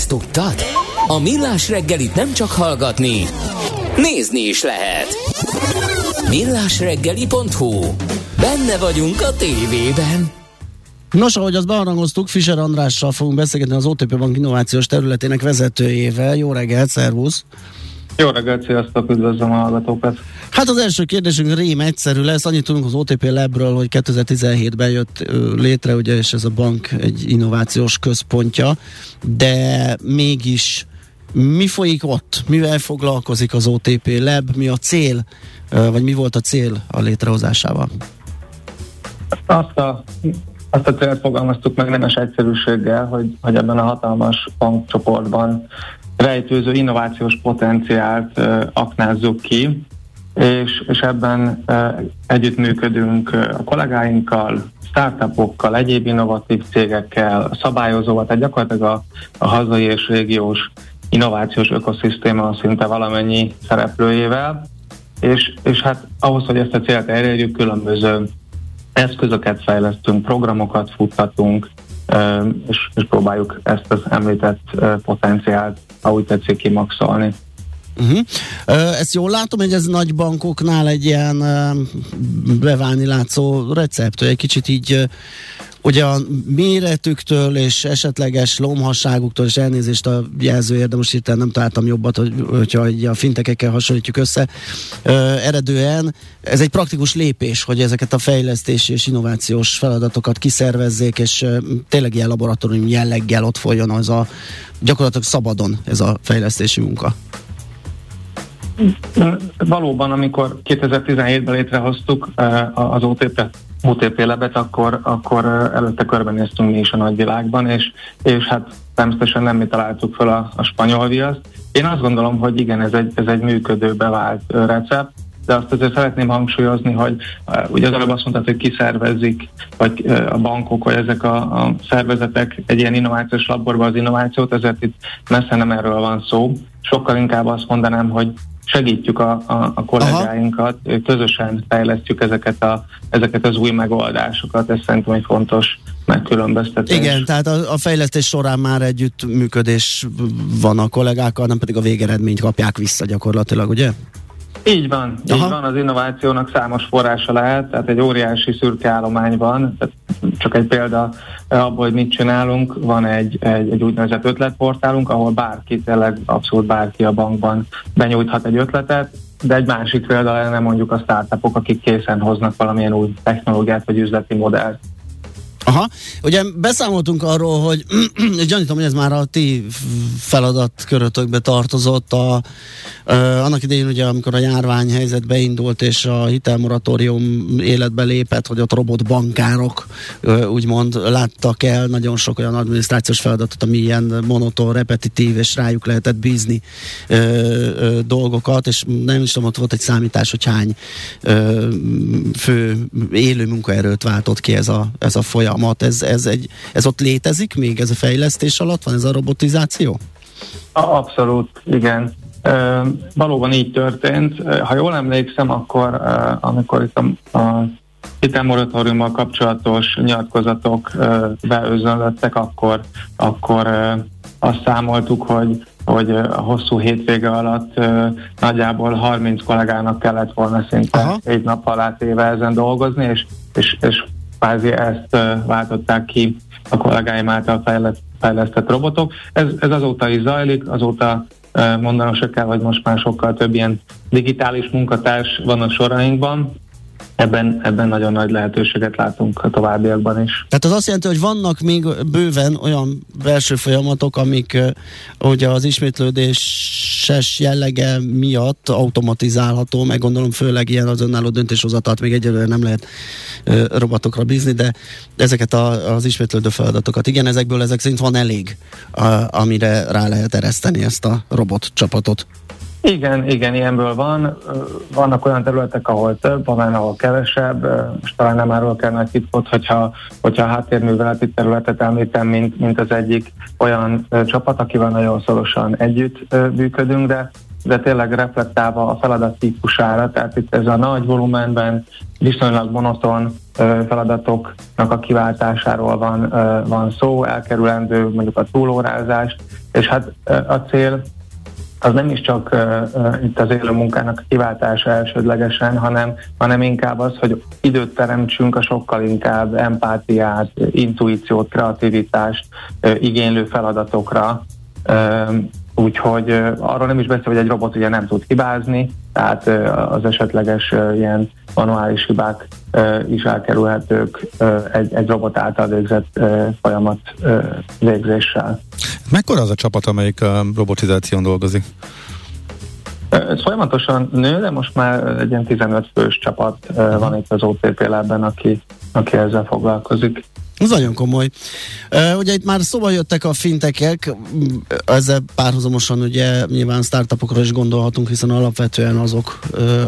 Azt tudtad? A Millás reggelit nem csak hallgatni, nézni is lehet. millásreggeli.hu. Benne vagyunk a tévében. Nos, ahogy azt beharangoztuk, Fischer Andrással fogunk beszélgetni, az OTP Bank innovációs területének vezetőjével. Jó reggelt, szervusz! Jó reggelt, sziasztok, üdvözlöm a hallgatókat! Hát az első kérdésünk rém egyszerű lesz. Annyit tudunk az OTP Labről, hogy 2017-ben jött létre, ugye, és ez a bank egy innovációs központja, de mégis mi folyik ott? Mivel foglalkozik az OTP Lab? Mi a cél, vagy mi volt a cél a létrehozásával? Azt a célt fogalmaztuk meg nemes egyszerűséggel, hogy ebben a hatalmas bankcsoportban rejtőző innovációs potenciált aknázzuk ki, és ebben együttműködünk a kollégáinkkal, startupokkal, egyéb innovatív cégekkel, a szabályozóval, tehát gyakorlatilag a hazai és régiós innovációs ökoszisztéma szinte valamennyi szereplőjével, és hát ahhoz, hogy ezt a célt elérjük, különböző eszközöket fejlesztünk, programokat futtatunk, és próbáljuk ezt az említett potenciált, ahogy tetszik, kimaxolni. Ezt jól látom, hogy ez nagy bankoknál egy ilyen beválni látszó recept, hogy egy kicsit így ugye a méretüktől és esetleges lomhasságuktól, és elnézést a jelzőért, de most hirtelen nem találtam jobbat, hogyha a fintekekkel hasonlítjuk össze, eredően ez egy praktikus lépés, hogy ezeket a fejlesztési és innovációs feladatokat kiszervezzék, és tényleg ilyen laboratórium jelleggel ott folyjon az a gyakorlatilag szabadon ez a fejlesztési munka. Valóban, amikor 2017-ben létrehoztuk az OTP Labet, akkor előtte körbenéztünk mi is a nagyvilágban, és hát természetesen nem mi találtuk fel a spanyol viaszt. Én azt gondolom, hogy igen, ez egy működő, bevált recept, de azt azért szeretném hangsúlyozni, hogy ugye az előbb azt mondtad, hogy kiszervezzik, vagy a bankok, vagy ezek a szervezetek egy ilyen innovációs laborba az innovációt, ezért itt messze nem erről van szó. Sokkal inkább azt mondanám, hogy segítjük a kollégáinkat, közösen fejlesztjük ezeket az új megoldásokat, ez szerintem egy fontos megkülönböztetés. Igen, tehát a fejlesztés során már együttműködés van a kollégákkal, nem pedig a végeredményt kapják vissza gyakorlatilag, ugye? Így van, az innovációnak számos forrása lehet, tehát egy óriási szürke állomány van, tehát csak egy példa abból, hogy mit csinálunk, van egy úgynevezett ötletportálunk, ahol bárki, tényleg abszolút bárki a bankban benyújthat egy ötletet, de egy másik példa lenne mondjuk a startupok, akik készen hoznak valamilyen új technológiát vagy üzleti modellt. Aha, ugye beszámoltunk arról, hogy gyanítom, hogy ez már a ti feladatkörötökbe tartozott. Annak idején ugye, amikor a járványhelyzet beindult, és a hitelmoratórium életbe lépett, hogy ott robotbankárok úgymond láttak el nagyon sok olyan adminisztrációs feladatot, ami ilyen monoton, repetitív, és rájuk lehetett bízni dolgokat, és nem is tudom, ott volt egy számítás, hogy hány fő élő munkaerőt váltott ki ez a folyamat. Ez ott létezik még, ez a fejlesztés alatt van, ez a robotizáció? Abszolút, igen. Valóban így történt. Ha jól emlékszem, akkor amikor itt a hitelmoratóriummal kapcsolatos nyilatkozatok beözönlöttek, akkor azt számoltuk, hogy a hosszú hétvége alatt nagyjából 30 kollégának kellett volna szinte egy nap alá téve ezen dolgozni, és kvázi ezt váltották ki a kollégáim által fejlesztett robotok. Ez azóta is zajlik, azóta mondanom se kell, hogy most már sokkal több ilyen digitális munkatárs van a sorainkban. Ebben nagyon nagy lehetőséget látunk a továbbiakban is. Tehát az azt jelenti, hogy vannak még bőven olyan belső folyamatok, amik ugye az ismétlődéses jellege miatt automatizálható, meg gondolom főleg ilyen az önálló döntéshozatalt még egyelőre nem lehet robotokra bízni, de ezeket az ismétlődő feladatokat, igen, ezek szerint van elég, amire rá lehet ereszteni ezt a robot csapatot. Igen, ilyenből van. Vannak olyan területek, ahol több, van, ahol kevesebb. Most talán nem arról kell nagy titkot, hogyha a háttérműveleti területet említem, mint az egyik olyan csapat, akivel nagyon szorosan együtt működünk, de tényleg reflektálva a feladat típusára, tehát itt ez a nagy volumenben viszonylag monoton feladatoknak a kiváltásáról van szó, elkerülendő mondjuk a túlórázást, És hát a cél az nem is csak itt az élő munkának a kiváltása elsődlegesen, hanem inkább az, hogy időt teremtsünk a sokkal inkább empátiát, intuíciót, kreativitást igénylő feladatokra. Úgyhogy arról nem is beszél, hogy egy robot ugye nem tud hibázni, tehát az esetleges ilyen manuális hibák is elkerülhetők egy robot által végzett folyamat végzéssel. Mekkora az a csapat, amelyik a robotizáción dolgozik? Ez folyamatosan nő, de most már egy ilyen 15 fős csapat van itt az OTP Labben, aki ezzel foglalkozik. Ez nagyon komoly. Ugye itt már szóba jöttek a fintekek, ezzel párhuzamosan ugye nyilván startupokra is gondolhatunk, hiszen alapvetően azok,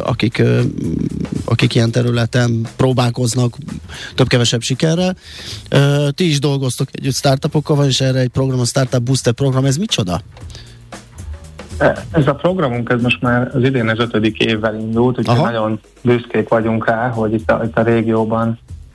akik ilyen területen próbálkoznak több-kevesebb sikerrel. Ti is dolgoztok együtt startupokkal, van és erre egy program, a Startup Booster program, ez micsoda? Ez a programunk, ez most már az idén az 5. évvel indult, úgyhogy nagyon büszkék vagyunk rá, hogy itt a régióban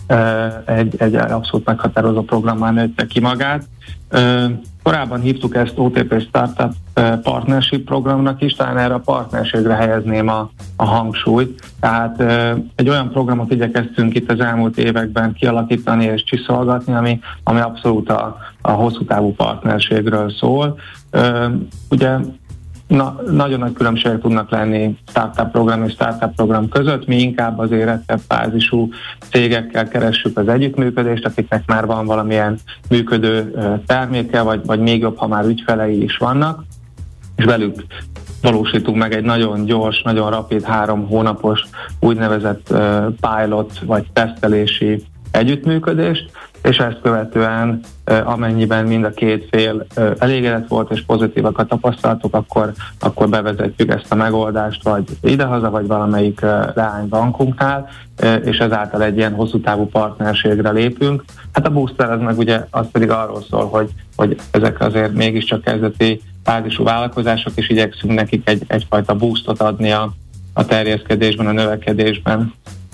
egy abszolút meghatározó programmal nőtte ki magát. Korábban hívtuk ezt OTP Startup Partnership programnak is, talán erre a partnerségre helyezném a hangsúlyt. Tehát egy olyan programot igyekeztünk itt az elmúlt években kialakítani és csiszolgatni, ami abszolút a hosszú távú partnerségről szól. Ugye nagyon nagy különbségek tudnak lenni startup program és startup program között. Mi inkább az érettebb fázisú cégekkel keressük az együttműködést, akiknek már van valamilyen működő terméke, vagy még jobb, ha már ügyfelei is vannak, és velük valósítunk meg egy nagyon gyors, nagyon rapid 3 hónapos úgynevezett pilot vagy tesztelési együttműködést, és ezt követően amennyiben mind a két fél elégedett volt és pozitívak a tapasztalatok, akkor bevezetjük ezt a megoldást vagy idehaza, vagy valamelyik leánybankunknál, és ezáltal egy ilyen hosszú távú partnerségre lépünk. Hát a booster az meg ugye az pedig arról szól, hogy ezek azért mégiscsak kezdeti fázisú vállalkozások, és igyekszünk nekik egyfajta boostot adni a terjeszkedésben, a növekedésben.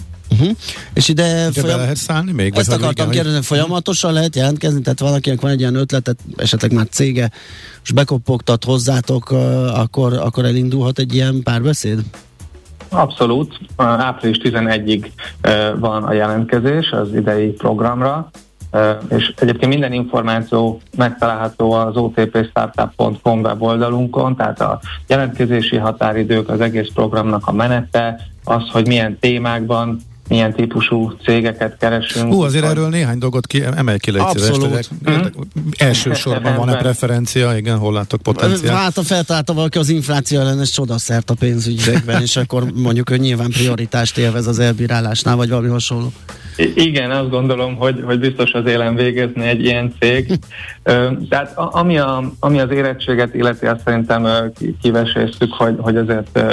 És ide lehet szállni még? Ezt akartam kérdezni, folyamatosan lehet jelentkezni, tehát valakinek van egy ilyen ötletet, esetleg már cége, és bekopogtat hozzátok, akkor elindulhat egy ilyen párbeszéd? Abszolút. Április 11-ig van a jelentkezés az idei programra, és egyébként minden információ megtalálható az otpstartup.com weboldalunkon, tehát a jelentkezési határidők, az egész programnak a menete, az, hogy milyen témákban, milyen típusú cégeket keresünk. Azért erről néhány dolgot emelj ki, légy szíves. Elsősorban van-e preferencia, igen, hol látok potenciált? Hát a feltalálta valaki az infláció ellenes csodaszert a pénzügyekben, és akkor mondjuk, hogy nyilván prioritást élvez az elbírálásnál, vagy valami hasonló. Igen, azt gondolom, hogy biztos az élen végezni egy ilyen cég. Tehát ami az érettséget illeti, azt szerintem kiveséztük, hogy azért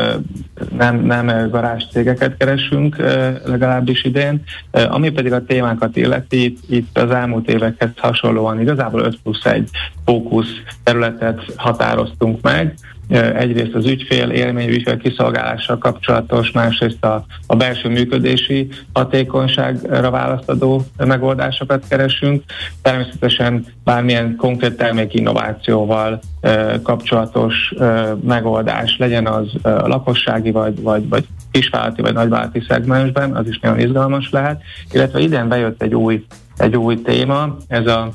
nem garázs cégeket keresünk, legalábbis idén. Ami pedig a témákat illeti, itt az elmúlt évekhez hasonlóan igazából 5+1 fókusz területet határoztunk meg. Egyrészt az ügyfél élmény, ügyfél kiszolgálással kapcsolatos, másrészt a belső működési hatékonyságra választadó megoldásokat keresünk. Természetesen bármilyen konkrét termék innovációval kapcsolatos megoldás, legyen az lakossági, vagy kisvállalati, vagy nagyvállalati szegmensben, az is nagyon izgalmas lehet. Illetve idén bejött egy új téma, ez a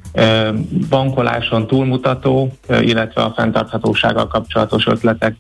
bankoláson túlmutató, illetve a fenntarthatósággal kapcsolatos ötletek,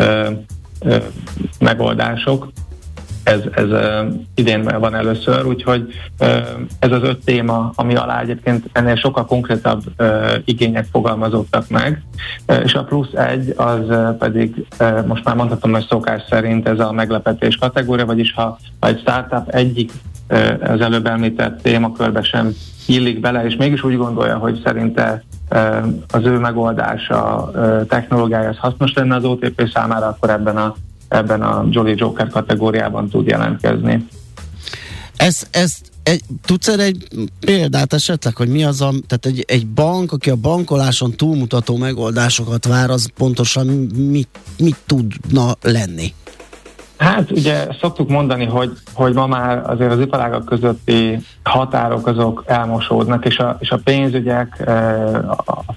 megoldások. Ez idén van először, úgyhogy ez az 5 téma, ami alá egyébként ennél sokkal konkrétabb igények fogalmazódtak meg, és a +1 az pedig most már mondhatom, hogy szokás szerint ez a meglepetés kategória, vagyis ha egy startup egyik az előbb említett témakörbe sem illik bele, és mégis úgy gondolja, hogy szerinte az ő megoldása, technológiája az hasznos lenne az OTP számára, akkor ebben a Jolly Joker kategóriában tud jelentkezni. Tudsz erre egy példát esetleg, hogy mi az tehát egy bank, aki a bankoláson túlmutató megoldásokat vár, az pontosan mit tudna lenni? Hát ugye szoktuk mondani, hogy ma már azért az iparágak közötti határok azok elmosódnak, és a pénzügyek, a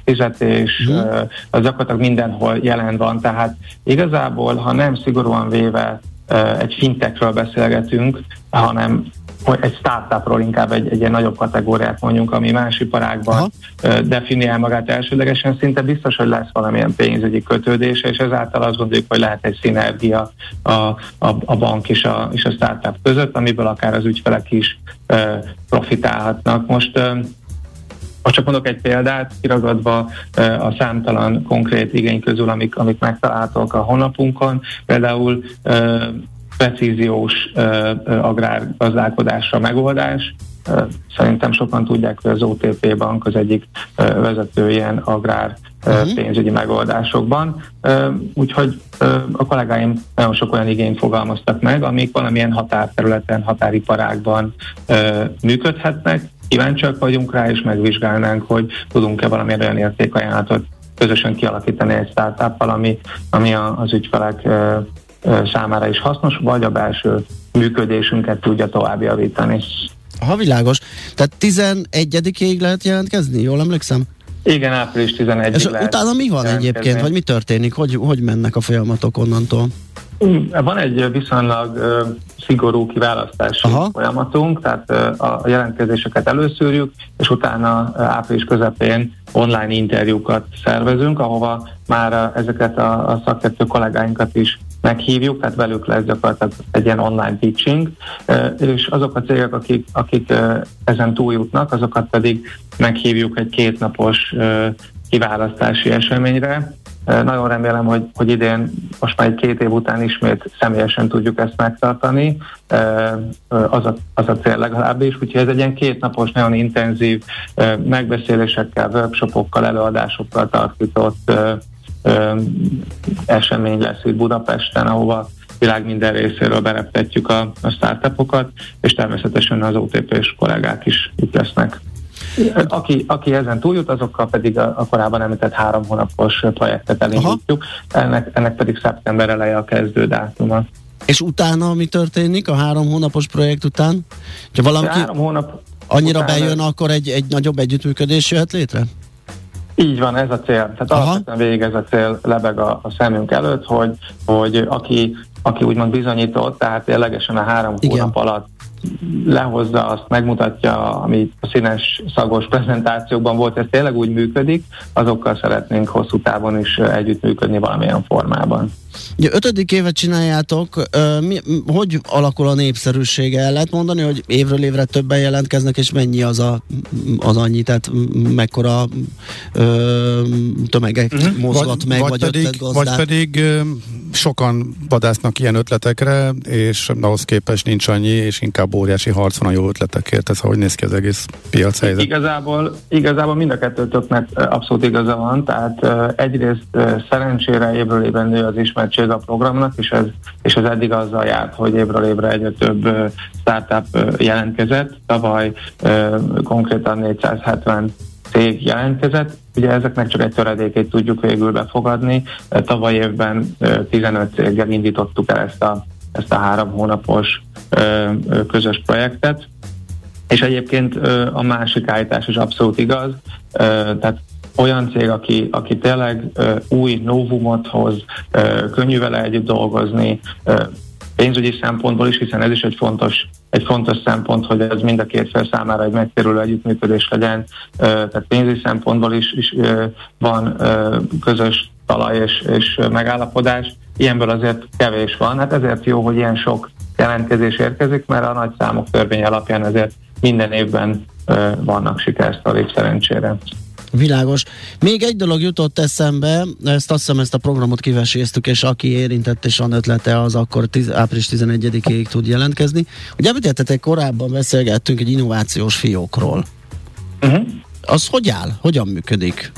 fizetés, az gyakorlatilag mindenhol jelen van, tehát igazából, ha nem szigorúan véve egy fintechről beszélgetünk, hanem egy startupról, inkább egy ilyen nagyobb kategóriát mondjunk, ami más iparágban definiál magát elsődlegesen, szinte biztos, hogy lesz valamilyen pénzügyi kötődése, és ezáltal azt gondoljuk, hogy lehet egy szinergia a bank és a startup között, amiből akár az ügyfelek is profitálhatnak. Most csak mondok egy példát, kiragadva a számtalan konkrét igény közül, amik megtalálhatók a honlapunkon, például precíziós agrárgazdálkodásra megoldás. Szerintem sokan tudják, hogy az OTP Bank az egyik vezető ilyen agrár pénzügyi megoldásokban. Úgyhogy a kollégáim nagyon sok olyan igényt fogalmaztak meg, amik valamilyen határterületen, határiparágban működhetnek. Kíváncsiak vagyunk rá, és megvizsgálnánk, hogy tudunk-e valamilyen olyan értékajánlatot közösen kialakítani egy startuppal, ami az ügyfelek számára is hasznos, vagy a belső működésünket tudja tovább javítani. Ha világos. Tehát 11-ig lehet jelentkezni, jól emlékszem? Igen, április 11-ig és lehet utána mi van egyébként, vagy mi történik? Hogy mennek a folyamatok onnantól? Van egy viszonylag szigorú kiválasztási folyamatunk, tehát a jelentkezéseket előszűrjük, és utána április közepén online interjúkat szervezünk, ahova már ezeket a szakértő kollégáinkat is meghívjuk, tehát velük lesz gyakorlatilag egy ilyen online pitching, és azok a cégek, akik ezen túljutnak, azokat pedig meghívjuk egy 2 napos kiválasztási eseményre. Nagyon remélem, hogy idén most már egy 2 év után ismét személyesen tudjuk ezt megtartani. Az a cél legalábbis. Úgyhogy ez egy ilyen 2 napos, nagyon intenzív megbeszélésekkel, workshopokkal, előadásokkal tartított esemény lesz itt Budapesten, ahova világ minden részéről bereptetjük a startupokat, és természetesen az OTP-s kollégák is itt lesznek. Aki ezen túljut, azokkal pedig a korábban említett 3 hónapos projektet elindítjuk, ennek pedig szeptember eleje a kezdő dátuma. És utána mi történik a 3 hónapos projekt után? Ha valaki 3 hónap annyira bejön, akkor egy nagyobb együttműködés jöhet létre? Így van, ez a cél. Tehát alapvetően végig ez a cél lebeg a szemünk előtt, hogy aki úgymond bizonyított, tehát ténylegesen a 3 hónap alatt lehozza, azt megmutatja, ami a színes, szagos prezentációkban volt, ez tényleg úgy működik, azokkal szeretnénk hosszú távon is együttműködni valamilyen formában. Ugye 5. évet csináljátok, hogy alakul a népszerűsége? El lehet mondani, hogy évről évre többen jelentkeznek, és mennyi az annyi, tehát mekkora tömegek mozgat meg, vagy ötletgazdák? Vagy pedig sokan vadásznak ilyen ötletekre, és ahhoz képest nincs annyi, és inkább óriási harc van a jó ötletekért. Ez hogy néz ki az egész piac helyzet? Igazából mind a kettőtöknek abszolút igaza van, tehát egyrészt szerencsére évről évre nő az ismertség a programnak, és ez eddig azzal járt, hogy évről évre egyre több startup jelentkezett. Tavaly konkrétan 470 cég jelentkezett. Ugye ezeknek csak egy töredékét tudjuk végül befogadni. Tavaly évben 15 céggel indítottuk el ezt a 3 hónapos közös projektet. És egyébként a másik állítás is abszolút igaz. Tehát olyan cég, aki tényleg új novumot hoz, könnyű vele együtt dolgozni, pénzügyi szempontból is, hiszen ez is egy fontos szempont, hogy ez mind a két fél számára egy megtérülő együttműködés legyen, tehát pénzügyi szempontból is van közös talaj és megállapodás. Ilyenből azért kevés van, hát ezért jó, hogy ilyen sok jelentkezés érkezik, mert a nagy számok törvény alapján ezért minden évben vannak sikersztorik szerencsére. Világos. Még egy dolog jutott eszembe, azt hiszem ezt a programot kiveséztük, és aki érintett és van ötlete, az akkor április 11-ig tud jelentkezni. Ugye említettetek, korábban beszélgettünk egy innovációs fiókról. Az hogy áll? Hogyan működik?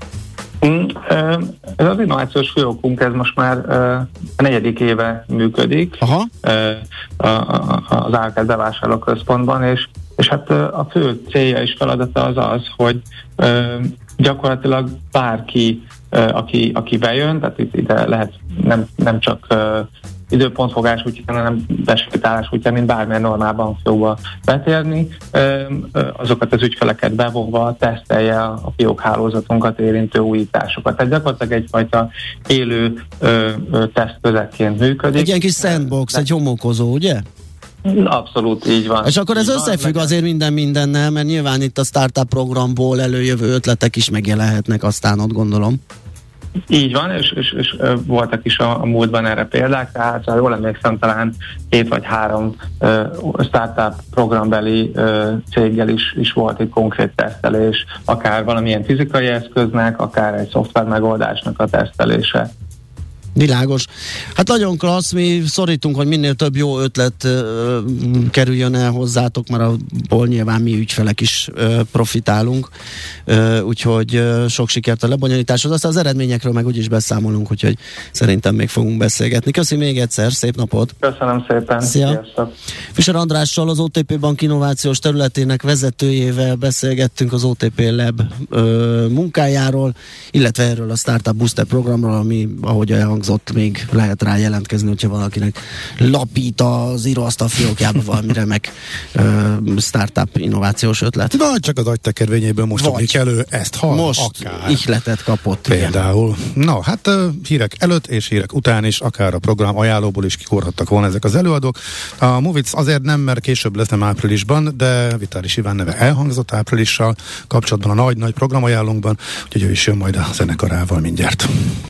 Ez az innovációs fiókunk, ez most már a 4. éve működik az Árkád bevásárlóközpontban, és hát a fő célja és feladata az, hogy gyakorlatilag bárki, aki bejön, tehát itt ide lehet nem csak időpontfogás útján, hanem besétálás útján, mint bármilyen normálban fogva betérni. Azokat az ügyfeleket bevonva tesztelje a fiók hálózatunkat érintő újításokat. Tehát gyakorlatilag egyfajta élő tesztközekként működik. Egy ilyen kis sandbox, egy homokozó, ugye? Abszolút így van. És akkor ez összefügg azért mindennel, mert nyilván itt a startup programból előjövő ötletek is megjelenhetnek, aztán ott gondolom. Így van, és voltak is a múltban erre példák, tehát ha jól emlékszem, talán 2 vagy 3 startup programbeli céggel is volt egy konkrét tesztelés, akár valamilyen fizikai eszköznek, akár egy szoftver megoldásnak a tesztelése. Világos. Hát nagyon klassz, mi szorítunk, hogy minél több jó ötlet kerüljön el hozzátok, mert abból nyilván mi ügyfelek is profitálunk, úgyhogy sok sikert a lebonyolításhoz. Aztán az eredményekről meg úgyis beszámolunk, úgyhogy szerintem még fogunk beszélgetni. Köszönöm még egyszer, szép napot! Köszönöm szépen! Szia! Sziasztok. Fischer Andrással, az OTP Bank innovációs területének vezetőjével beszélgettünk az OTP Lab munkájáról, illetve erről a Startup Booster programról, ami, ahogy elhangzott, még lehet rá jelentkezni, hogyha valakinek lapít az íróasztal fiókjába valami remek startup innovációs ötlet. Vagy csak az agytekervényéből most elő ezt most akár. ihletet kapott. Például. Na, hát hírek előtt és hírek után is, akár a program ajánlóból is kikorhattak volna ezek az előadók. A Movic azért nem, mert később lesz, nem áprilisban, de Vitális Iván neve elhangzott áprilissal kapcsolatban a nagy-nagy programajánlónkban, úgyhogy ő is jön majd a zenekarával mindjárt.